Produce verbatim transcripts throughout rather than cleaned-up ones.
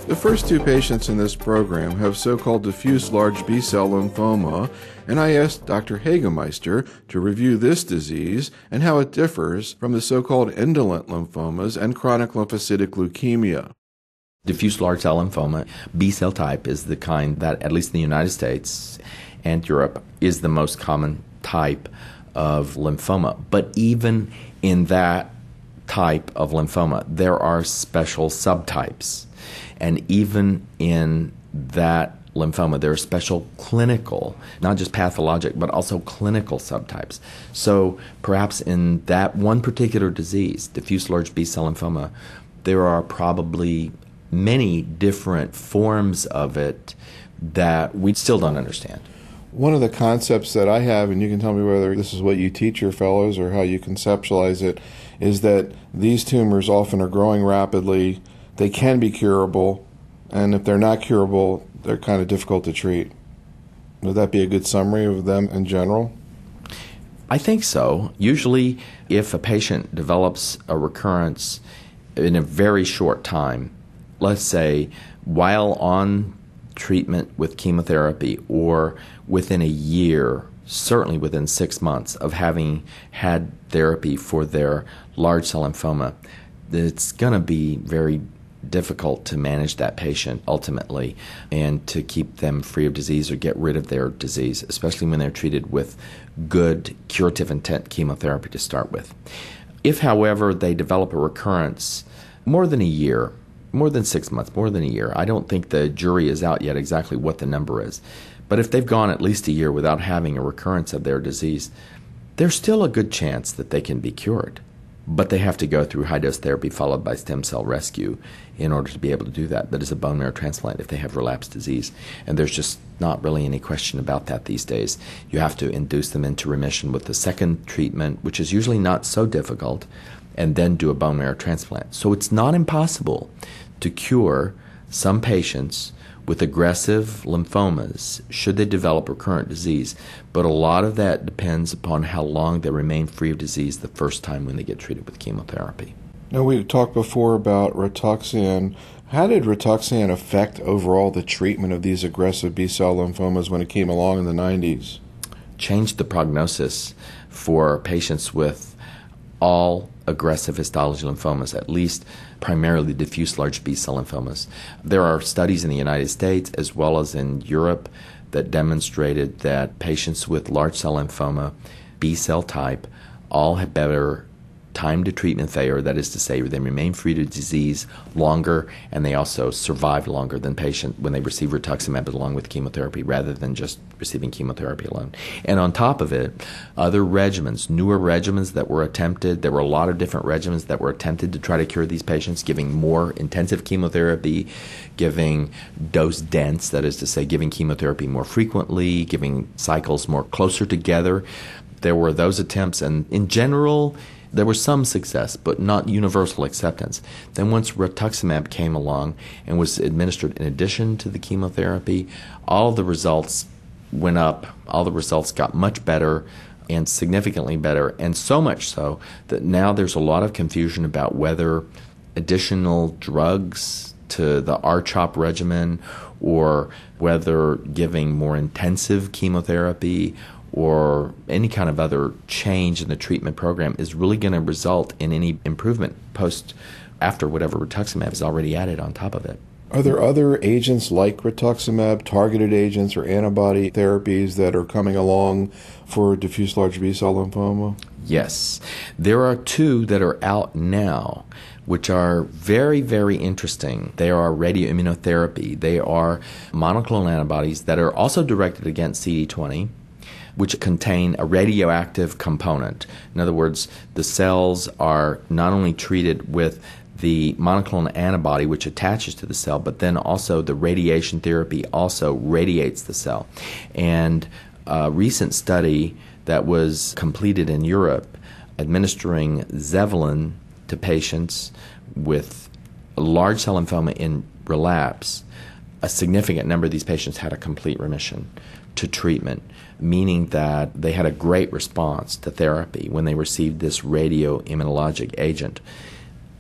The first two patients in this program have so-called diffuse large B-cell lymphoma, and I asked Doctor Hagemeister to review this disease and how it differs from the so-called indolent lymphomas and chronic lymphocytic leukemia. Diffuse large cell lymphoma, B-cell type, is the kind that, at least in the United States and Europe, is the most common type of lymphoma. But even in that type of lymphoma, there are special subtypes. And even in that lymphoma, there are special clinical, not just pathologic, but also clinical subtypes. So perhaps in that one particular disease, diffuse large B-cell lymphoma, there are probably many different forms of it that we still don't understand. One of the concepts that I have, and you can tell me whether this is what you teach your fellows or how you conceptualize it, is that these tumors often are growing rapidly. They can be curable, and if they're not curable, they're kind of difficult to treat. Would that be a good summary of them in general? I think so. Usually, if a patient develops a recurrence in a very short time, let's say while on treatment with chemotherapy or within a year, certainly within six months of having had therapy for their large cell lymphoma, it's going to be very difficult to manage that patient ultimately and to keep them free of disease or get rid of their disease, especially when they're treated with good curative intent chemotherapy to start with. If, however, they develop a recurrence more than a year, more than six months, more than a year, I don't think the jury is out yet exactly what the number is. But if they've gone at least a year without having a recurrence of their disease, there's still a good chance that they can be cured. But they have to go through high-dose therapy followed by stem cell rescue in order to be able to do that. That is a bone marrow transplant if they have relapsed disease. And there's just not really any question about that these days. You have to induce them into remission with the second treatment, which is usually not so difficult, and then do a bone marrow transplant. So it's not impossible to cure some patients with aggressive lymphomas should they develop recurrent disease, but a lot of that depends upon how long they remain free of disease the first time when they get treated with chemotherapy. Now, we talked before about Rituxan. How did Rituxan affect overall the treatment of these aggressive B-cell lymphomas when it came along in the nineties? Changed the prognosis for patients with all aggressive histology lymphomas, at least primarily diffuse large B-cell lymphomas. There are studies in the United States as well as in Europe that demonstrated that patients with large cell lymphoma, B-cell type, all have better time to treatment failure, that is to say, they remain free to disease longer, and they also survive longer than patients when they receive rituximab along with chemotherapy rather than just receiving chemotherapy alone. And on top of it, other regimens, newer regimens that were attempted, there were a lot of different regimens that were attempted to try to cure these patients, giving more intensive chemotherapy, giving dose dense, that is to say, giving chemotherapy more frequently, giving cycles more closer together. There were those attempts, and in general, there was some success, but not universal acceptance. Then once rituximab came along and was administered in addition to the chemotherapy, all the results went up. All the results got much better and significantly better, and so much so that now there's a lot of confusion about whether additional drugs to the R CHOP regimen or whether giving more intensive chemotherapy or any kind of other change in the treatment program is really going to result in any improvement post after whatever rituximab is already added on top of it. Are there other agents like rituximab, targeted agents or antibody therapies that are coming along for diffuse large B-cell lymphoma? Yes. There are two that are out now which are very, very interesting. They are radioimmunotherapy. They are monoclonal antibodies that are also directed against C D twenty, which contain a radioactive component. In other words, the cells are not only treated with the monoclonal antibody which attaches to the cell, but then also the radiation therapy also radiates the cell. And a recent study that was completed in Europe administering Zevalin to patients with large cell lymphoma in relapse, a significant number of these patients had a complete remission to treatment, meaning that they had a great response to therapy when they received this radioimmunologic agent.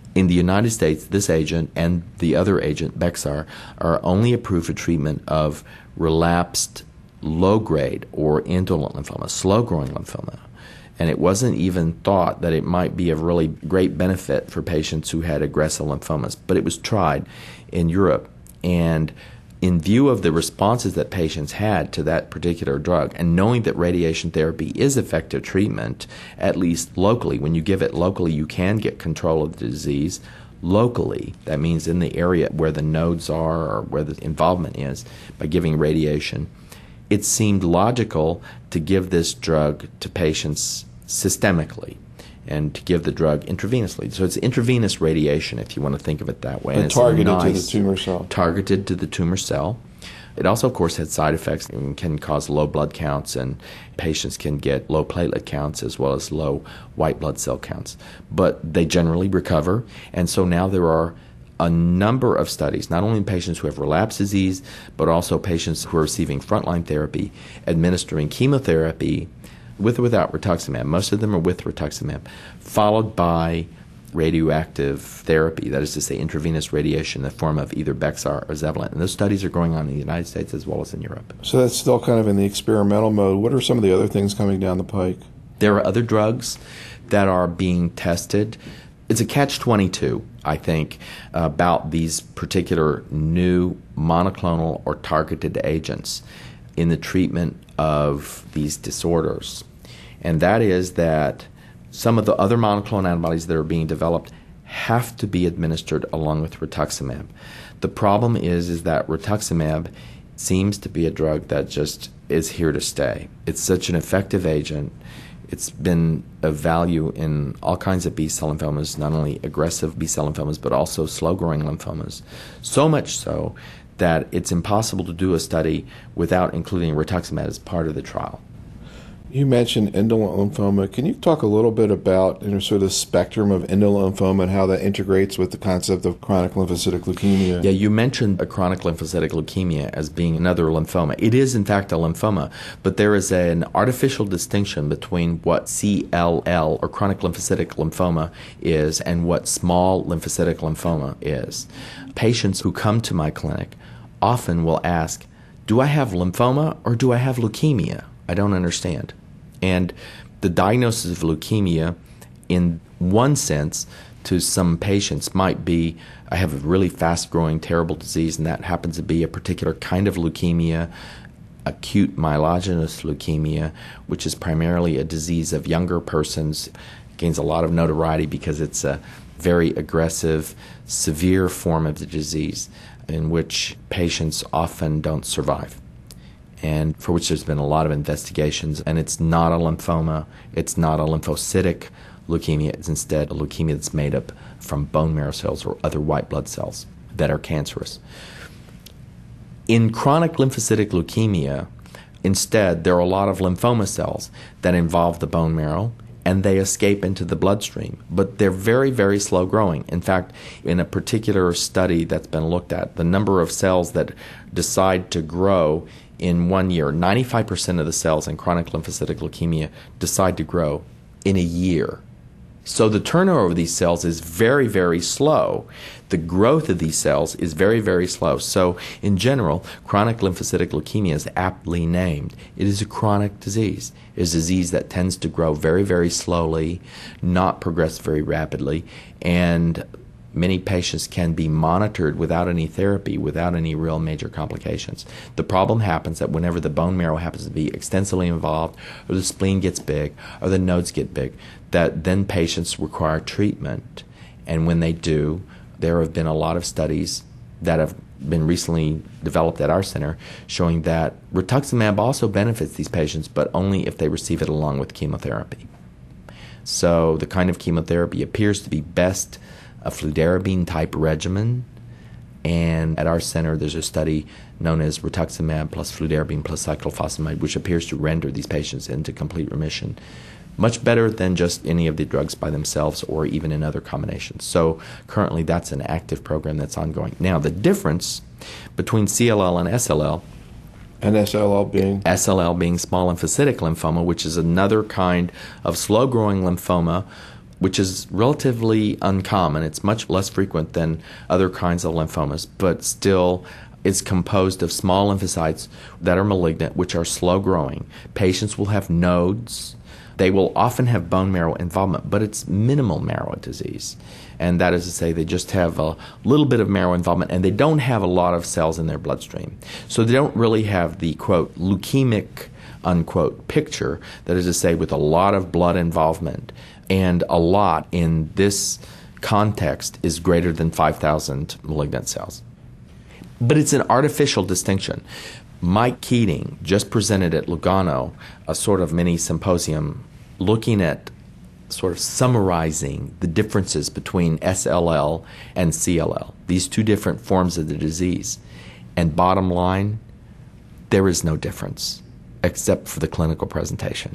In the United States, this agent and the other agent, Bexar, are only approved for treatment of relapsed low-grade or indolent lymphoma, slow-growing lymphoma. And it wasn't even thought that it might be of really great benefit for patients who had aggressive lymphomas. But it was tried in Europe. And in view of the responses that patients had to that particular drug, and knowing that radiation therapy is effective treatment, at least locally, when you give it locally, you can get control of the disease locally. That means in the area where the nodes are or where the involvement is by giving radiation. It seemed logical to give this drug to patients systemically and to give the drug intravenously. So it's intravenous radiation, if you want to think of it that way. And, and targeted nice, to the tumor cell. Targeted to the tumor cell. It also, of course, had side effects and can cause low blood counts, and patients can get low platelet counts as well as low white blood cell counts. But they generally recover, and so now there are a number of studies, not only in patients who have relapsed disease, but also patients who are receiving frontline therapy, administering chemotherapy with or without rituximab. Most of them are with rituximab, followed by radioactive therapy, that is to say intravenous radiation in the form of either Bexar or Zevalin. And those studies are going on in the United States as well as in Europe. So that's still kind of in the experimental mode. What are some of the other things coming down the pike? There are other drugs that are being tested. It's a catch twenty-two, I think, about these particular new monoclonal or targeted agents in the treatment of these disorders. And that is that some of the other monoclonal antibodies that are being developed have to be administered along with rituximab. The problem is, is that rituximab seems to be a drug that just is here to stay. It's such an effective agent. It's been of value in all kinds of B-cell lymphomas, not only aggressive B-cell lymphomas, but also slow-growing lymphomas. So much so that it's impossible to do a study without including rituximab as part of the trial. You mentioned indolent lymphoma. Can you talk a little bit about, you know, sort of the spectrum of indolent lymphoma and how that integrates with the concept of chronic lymphocytic leukemia? Yeah, you mentioned a chronic lymphocytic leukemia as being another lymphoma. It is, in fact, a lymphoma, but there is an artificial distinction between what C L L, or chronic lymphocytic lymphoma, is and what small lymphocytic lymphoma is. Patients who come to my clinic often will ask, do I have lymphoma or do I have leukemia? I don't understand. And the diagnosis of leukemia, in one sense, to some patients might be, I have a really fast-growing, terrible disease, and that happens to be a particular kind of leukemia, acute myelogenous leukemia, which is primarily a disease of younger persons, gains a lot of notoriety because it's a very aggressive, severe form of the disease in which patients often don't survive, and for which there's been a lot of investigations. And it's not a lymphoma, it's not a lymphocytic leukemia, it's instead a leukemia that's made up from bone marrow cells or other white blood cells that are cancerous. In chronic lymphocytic leukemia, instead, there are a lot of lymphoma cells that involve the bone marrow, and they escape into the bloodstream. But they're very, very slow growing. In fact, in a particular study that's been looked at, the number of cells that decide to grow in one year, ninety-five percent of the cells in chronic lymphocytic leukemia decide to grow in a year. So the turnover of these cells is very, very slow. The growth of these cells is very, very slow. So in general, chronic lymphocytic leukemia is aptly named. It is a chronic disease. It is a disease that tends to grow very, very slowly, not progress very rapidly, and many patients can be monitored without any therapy, without any real major complications. The problem happens that whenever the bone marrow happens to be extensively involved, or the spleen gets big, or the nodes get big, that then patients require treatment. And when they do, there have been a lot of studies that have been recently developed at our center showing that rituximab also benefits these patients, but only if they receive it along with chemotherapy. So the kind of chemotherapy appears to be best a fludarabine-type regimen, and at our center there's a study known as rituximab plus fludarabine plus cyclophosphamide, which appears to render these patients into complete remission, much better than just any of the drugs by themselves or even in other combinations. So currently that's an active program that's ongoing. Now, the difference between C L L and S L L, and S L L being? S L L being small lymphocytic lymphoma, which is another kind of slow-growing lymphoma which is relatively uncommon. It's much less frequent than other kinds of lymphomas, but still it's composed of small lymphocytes that are malignant, which are slow growing. Patients will have nodes. They will often have bone marrow involvement, but it's minimal marrow disease. And that is to say, they just have a little bit of marrow involvement, and they don't have a lot of cells in their bloodstream. So they don't really have the, quote, leukemic, unquote, picture, that is to say, with a lot of blood involvement. And a lot in this context is greater than five thousand malignant cells. But it's an artificial distinction. Mike Keating just presented at Lugano a sort of mini symposium looking at sort of summarizing the differences between S L L and C L L, these two different forms of the disease. And bottom line, there is no difference except for the clinical presentation.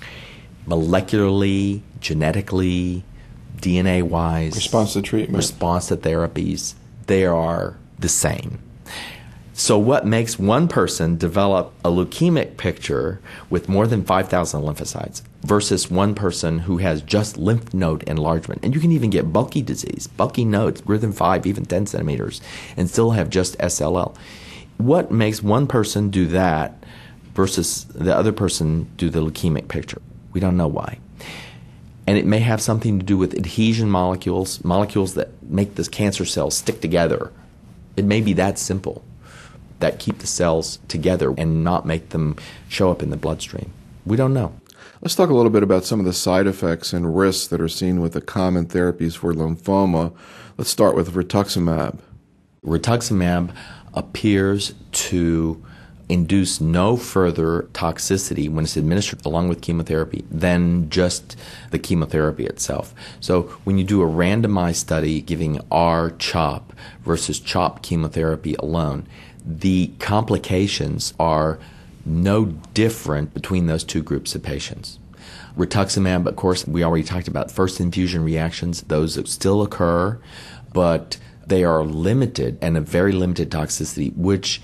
Molecularly, genetically, D N A-wise, response to treatment, response to therapies, they are the same. So what makes one person develop a leukemic picture with more than five thousand lymphocytes versus one person who has just lymph node enlargement? And you can even get bulky disease, bulky nodes, greater than five, even ten centimeters, and still have just S L L. What makes one person do that versus the other person do the leukemic picture? We don't know why. And it may have something to do with adhesion molecules, molecules that make the cancer cells stick together. It may be that simple, that keep the cells together and not make them show up in the bloodstream. We don't know. Let's talk a little bit about some of the side effects and risks that are seen with the common therapies for lymphoma. Let's start with rituximab. Rituximab appears to induce no further toxicity when it's administered along with chemotherapy than just the chemotherapy itself. So when you do a randomized study giving R-CHOP versus CHOP chemotherapy alone, the complications are no different between those two groups of patients. Rituximab, of course, we already talked about first infusion reactions. Those still occur, but they are limited and a very limited toxicity, which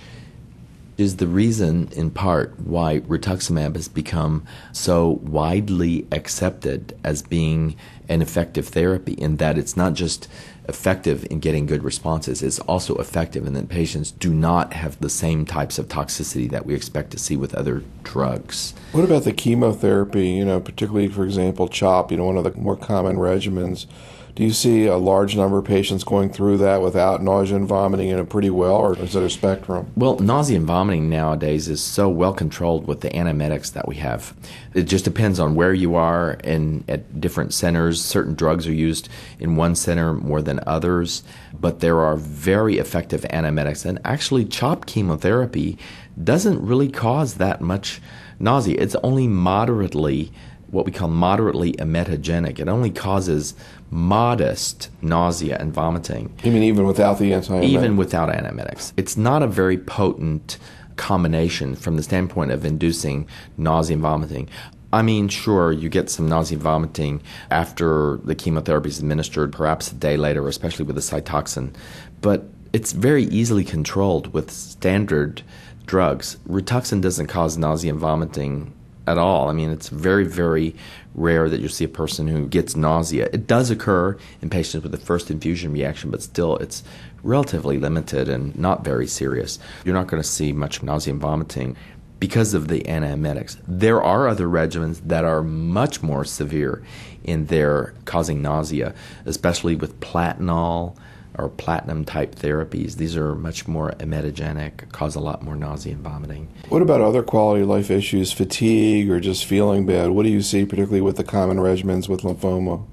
is the reason, in part, why rituximab has become so widely accepted as being an effective therapy, in that it's not just effective in getting good responses, it's also effective in that patients do not have the same types of toxicity that we expect to see with other drugs. What about the chemotherapy, you know, particularly, for example, CHOP, you know, one of the more common regimens? Do you see a large number of patients going through that without nausea and vomiting in it pretty well, or is it a spectrum? Well, nausea and vomiting nowadays is so well controlled with the antiemetics that we have. It just depends on where you are and at different centers. Certain drugs are used in one center more than others, but there are very effective antiemetics. And actually, CHOP chemotherapy doesn't really cause that much nausea. It's only moderately, what we call moderately emetogenic. It only causes modest nausea and vomiting. You mean even without the antiemetic? Even without antiemetics. It's not a very potent combination from the standpoint of inducing nausea and vomiting. I mean, sure, you get some nausea and vomiting after the chemotherapy is administered, perhaps a day later, especially with the Cytoxan, but it's very easily controlled with standard drugs. Rituxan doesn't cause nausea and vomiting at all. I mean, it's very, very rare that you see a person who gets nausea. It does occur in patients with a first infusion reaction, but still it's relatively limited and not very serious. You're not going to see much nausea and vomiting because of the antiemetics. There are other regimens that are much more severe in their causing nausea, especially with platinol or platinum-type therapies. These are much more emetogenic, cause a lot more nausea and vomiting. What about other quality of life issues, fatigue or just feeling bad? What do you see particularly with the common regimens with lymphoma?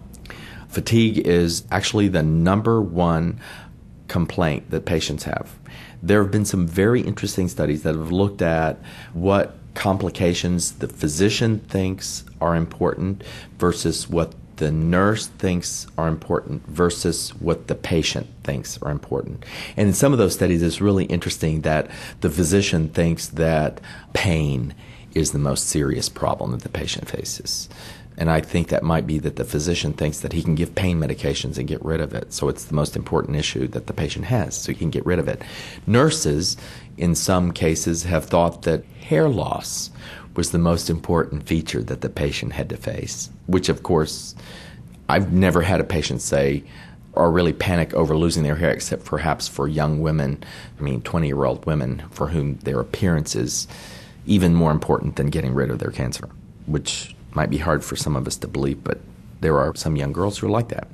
Fatigue is actually the number one complaint that patients have. There have been some very interesting studies that have looked at what complications the physician thinks are important versus what the nurse thinks are important versus what the patient thinks are important. And in some of those studies, it's really interesting that the physician thinks that pain is the most serious problem that the patient faces. And I think that might be that the physician thinks that he can give pain medications and get rid of it. So it's the most important issue that the patient has, so he can get rid of it. Nurses, in some cases, have thought that hair loss was the most important feature that the patient had to face, which, of course, I've never had a patient say or really panic over losing their hair, except perhaps for young women, I mean twenty-year-old women, for whom their appearance is even more important than getting rid of their cancer, which might be hard for some of us to believe, but there are some young girls who are like that.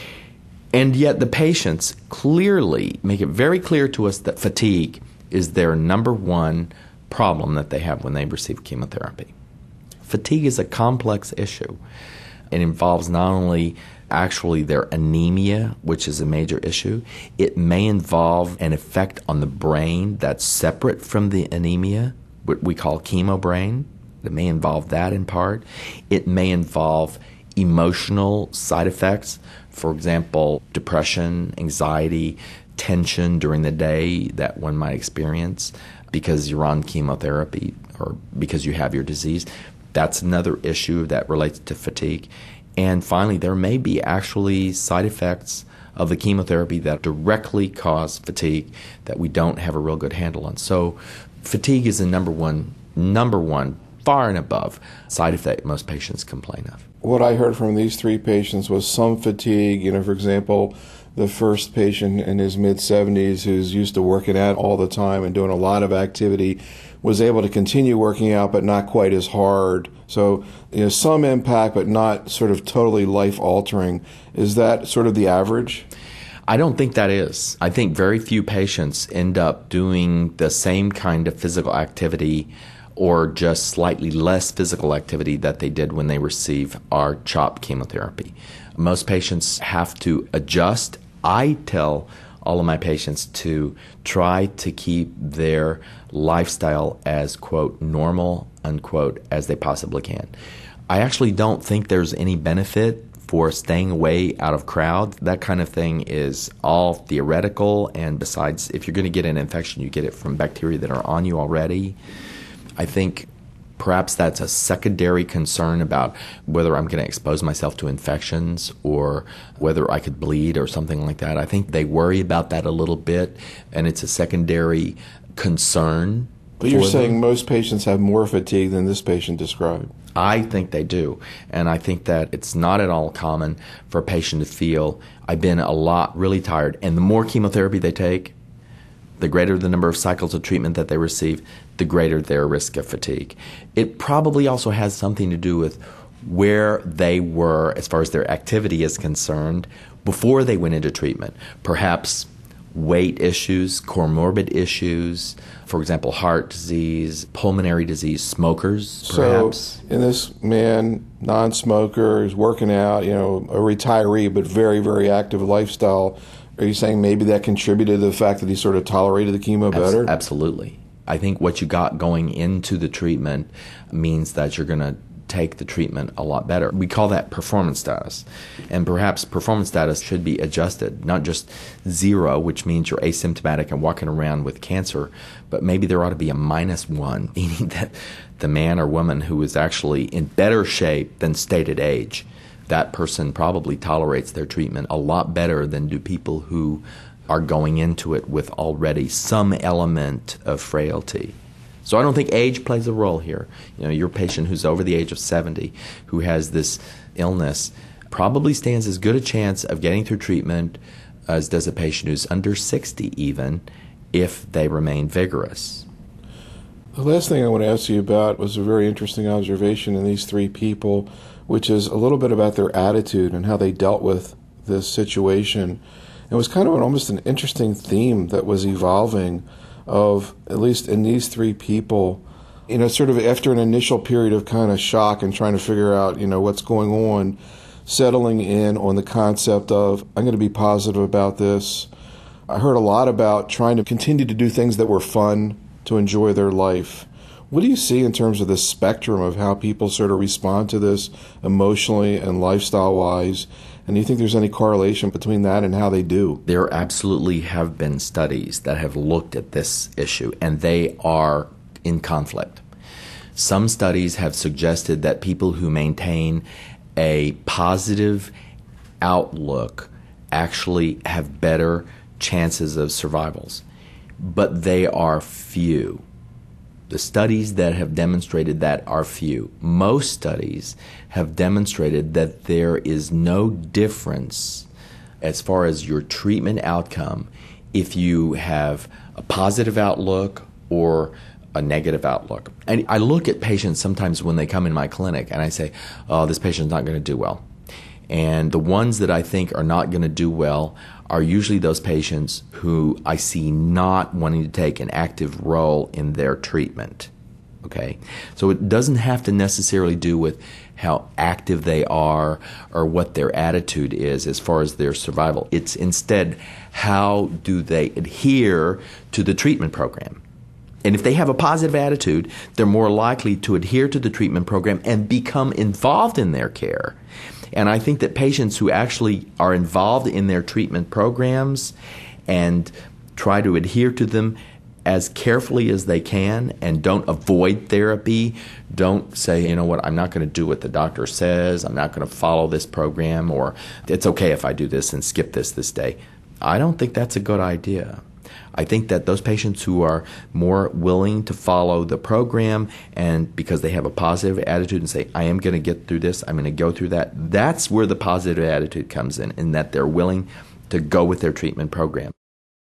And yet the patients clearly make it very clear to us that fatigue is their number one problem that they have when they receive chemotherapy. Fatigue is a complex issue. It involves not only actually their anemia, which is a major issue. It may involve an effect on the brain that's separate from the anemia, what we call chemo brain. It may involve that in part. It may involve emotional side effects, for example, depression, anxiety, tension during the day that one might experience because you're on chemotherapy or because you have your disease. That's another issue that relates to fatigue. And finally, there may be actually side effects of the chemotherapy that directly cause fatigue that we don't have a real good handle on. So fatigue is the number one, number one, far and above side effect most patients complain of. What I heard from these three patients was some fatigue. You know, for example, the first patient in his mid-seventies who's used to working out all the time and doing a lot of activity was able to continue working out, but not quite as hard. So, you know, some impact, but not sort of totally life-altering. Is that sort of the average? I don't think that is. I think very few patients end up doing the same kind of physical activity or just slightly less physical activity that they did when they receive our CHOP chemotherapy. Most patients have to adjust. I tell all of my patients to try to keep their lifestyle as, quote, normal, unquote, as they possibly can. I actually don't think there's any benefit for staying away out of crowds. That kind of thing is all theoretical, and besides, if you're going to get an infection, you get it from bacteria that are on you already. I think perhaps that's a secondary concern about whether I'm going to expose myself to infections or whether I could bleed or something like that. I think they worry about that a little bit, and it's a secondary concern. But you're for saying them. Most patients have more fatigue than this patient described. I think they do, and I think that it's not at all common for a patient to feel, I've been a lot really tired, and the more chemotherapy they take, the greater the number of cycles of treatment that they receive, the greater their risk of fatigue. It probably also has something to do with where they were as far as their activity is concerned before they went into treatment. Perhaps weight issues, comorbid issues, for example, heart disease, pulmonary disease, smokers, perhaps. So, in this man, non-smoker, is working out, you know, a retiree, but very, very active lifestyle, are you saying maybe that contributed to the fact that he sort of tolerated the chemo better? Absolutely. I think what you got going into the treatment means that you're going to take the treatment a lot better. We call that performance status. And perhaps performance status should be adjusted, not just zero, which means you're asymptomatic and walking around with cancer, but maybe there ought to be a minus one, meaning that the man or woman who is actually in better shape than stated age, that person probably tolerates their treatment a lot better than do people who are going into it with already some element of frailty. So I don't think age plays a role here. You know, your patient who's over the age of seventy, who has this illness, probably stands as good a chance of getting through treatment as does a patient who's under sixty even, if they remain vigorous. The last thing I want to ask you about was a very interesting observation in these three people, which is a little bit about their attitude and how they dealt with this situation. It was kind of an, almost an interesting theme that was evolving of, at least in these three people, you know, sort of after an initial period of kind of shock and trying to figure out, you know, what's going on, settling in on the concept of, I'm going to be positive about this. I heard a lot about trying to continue to do things that were fun, to enjoy their life. What do you see in terms of the spectrum of how people sort of respond to this emotionally and lifestyle-wise? And do you think there's any correlation between that and how they do? There absolutely have been studies that have looked at this issue, and they are in conflict. Some studies have suggested that people who maintain a positive outlook actually have better chances of survivals, but they are few. The studies that have demonstrated that are few. Most studies have demonstrated that there is no difference as far as your treatment outcome if you have a positive outlook or a negative outlook. And I look at patients sometimes when they come in my clinic and I say, oh, this patient's not going to do well. And the ones that I think are not going to do well are usually those patients who I see not wanting to take an active role in their treatment. Okay? So it doesn't have to necessarily do with how active they are or what their attitude is as far as their survival. It's instead, how do they adhere to the treatment program? And if they have a positive attitude, they're more likely to adhere to the treatment program and become involved in their care. And I think that patients who actually are involved in their treatment programs and try to adhere to them as carefully as they can and don't avoid therapy, don't say, you know what, I'm not going to do what the doctor says, I'm not going to follow this program, or it's okay if I do this and skip this this day. I don't think that's a good idea. I think that those patients who are more willing to follow the program and because they have a positive attitude and say, I am going to get through this, I'm going to go through that, that's where the positive attitude comes in, in that they're willing to go with their treatment program.